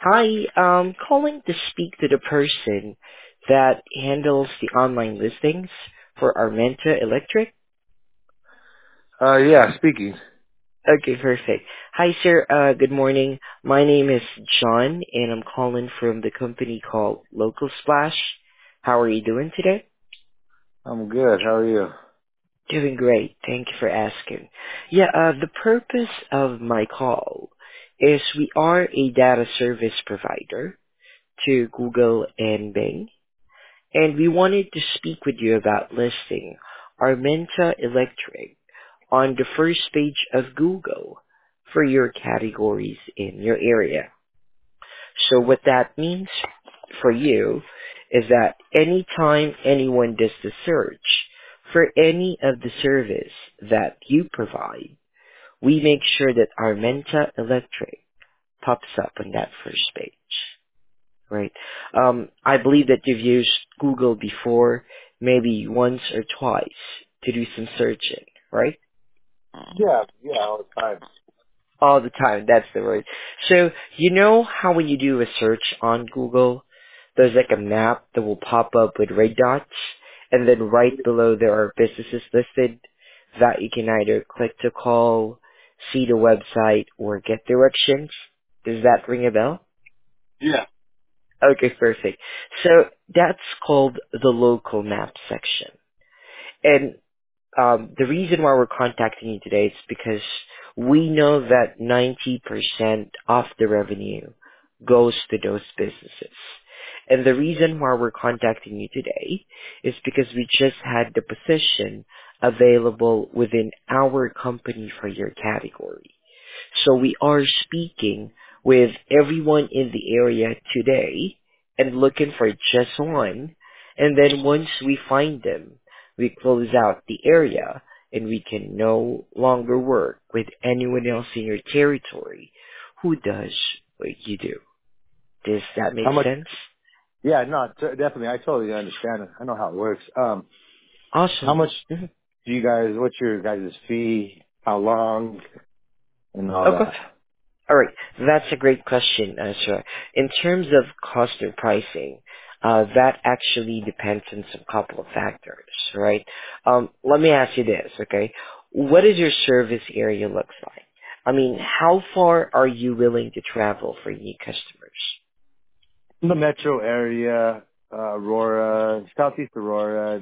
Hi, calling to speak to the person that handles the online listings for Armenta Electric. Yeah, speaking. Okay, perfect. Hi, sir. Good morning. My name is John, and I'm calling from the company called Local Splash. How are you doing today? I'm good. How are you? Doing great. Thank you for asking. Yeah, the purpose of my call is we are a data service provider to Google and Bing, and we wanted to speak with you about listing Armenta Electric on the first page of Google for your categories in your area. So what that means for you is that anytime anyone does the search for any of the service that you provide, we make sure that Armenta Electric pops up on that first page. Right. I believe that you've used Google before, maybe once or twice to do some searching, right? Yeah, all the time. All the time, that's the word. So, you know how when you do a search on Google, there's like a map that will pop up with red dots, and then right below there are businesses listed that you can either click to call, see the website, or get directions. Does that ring a bell? Yeah. Okay, perfect. So that's called the local map section. And the reason why we're contacting you today is because we know that 90% of the revenue goes to those businesses. And the reason why we're contacting you today is because we just had the position available within our company for your category. So we are speaking with everyone in the area today and looking for just one. And then once we find them, we close out the area and we can no longer work with anyone else in your territory who does what you do. Does that make How much? sense? Yeah, no, definitely. I totally understand it. I know how it works. How Awesome. much Mhm. do you guys? What's your guys' fee? How long and all Okay. that? All right. That's a great question, sir. In terms of cost or pricing, that actually depends on some couple of factors, right? Let me ask you this, okay? What does your service area looks like? I mean, how far are you willing to travel for new customers? The metro area, Aurora, Southeast Aurora,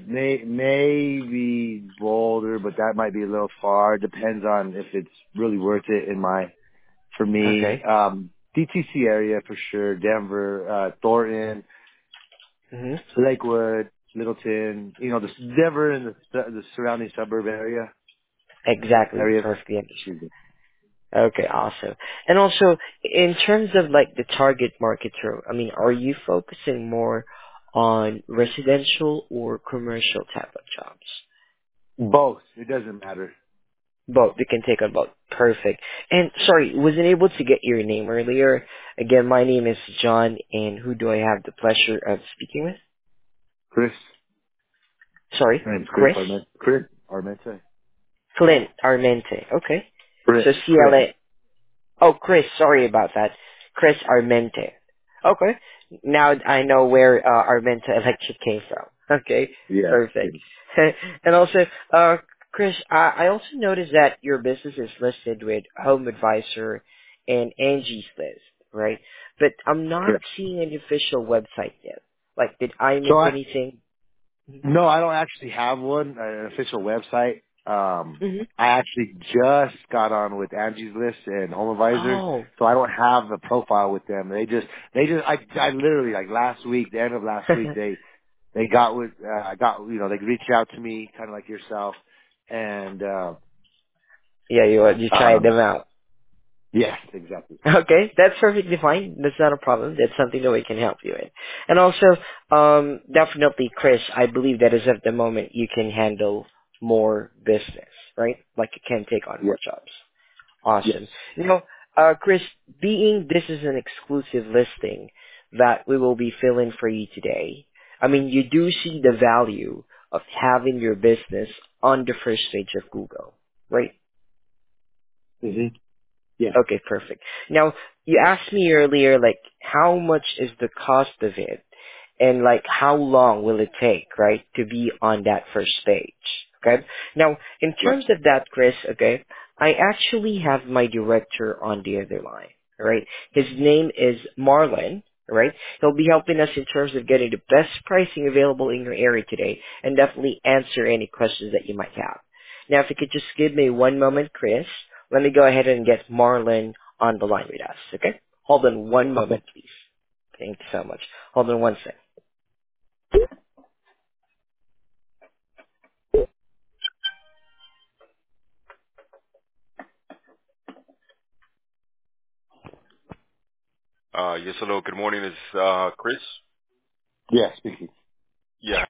maybe Boulder, but that might be a little far. Depends on if it's really worth it for me. Okay. DTC area for sure. Denver, Thornton. Mm-hmm. Lakewood, Littleton, the Denver and the surrounding suburb Exactly. areas. Perfectly understood. Excuse me. Okay, awesome. And also, in terms of like the target market term, I mean, are you focusing more on residential or commercial type of jobs? Both. It doesn't matter. Both. You can take on both. Perfect. And sorry, wasn't able to get your name earlier. Again, my name is John, and who do I have the pleasure of speaking with? Chris. Sorry, My name's Chris Chris? Arment. Chris Armenta. Clint Armente. Okay. Chris. So Chris. CLA. Oh, Chris, sorry about that. Chris Armente. Okay. Now I know where Armenta Electric came from. Okay, Yeah. perfect. And also, Chris, I also noticed that your business is listed with Home Advisor and Angie's List, right? But I'm not Correct. seeing an official website yet. Like, did I miss So anything? no, I don't actually have an official website. Mm-hmm. I actually just got on with Angie's List and Home Advisor, Oh. so I don't have a profile with them. I literally like last week, the end of last week, they got with, I got, they reached out to me, kind of like yourself, and, Yeah, you tried um, them out. yes, exactly. Okay, that's perfectly fine. That's not a problem. That's something that we can help you with. And also, definitely, Chris, I believe that as of the moment, you can handle more business, right? Like you can take on Yeah. more jobs. Yes. Awesome. Chris, being this is an exclusive listing that we will be filling for you today, I mean, you do see the value of having your business on the first page of Google, right? hmm Yeah. Okay, perfect. Now, you asked me earlier, like, how much is the cost of it? And, like, how long will it take, right, to be on that first stage? Okay? Now, in Right. terms of that, Chris, okay, I actually have my director on the other line, all right? His name is Marlon, all right? He'll be helping us in terms of getting the best pricing available in your area today and definitely answer any questions that you might have. Now, if you could just give me one moment, Chris, let me go ahead and get Marlon on the line with us, okay? Hold on one Okay. moment, please. Thank you so much. Hold on one second. Yes, hello. Good morning. Is Chris? Yeah, speaking. Yeah.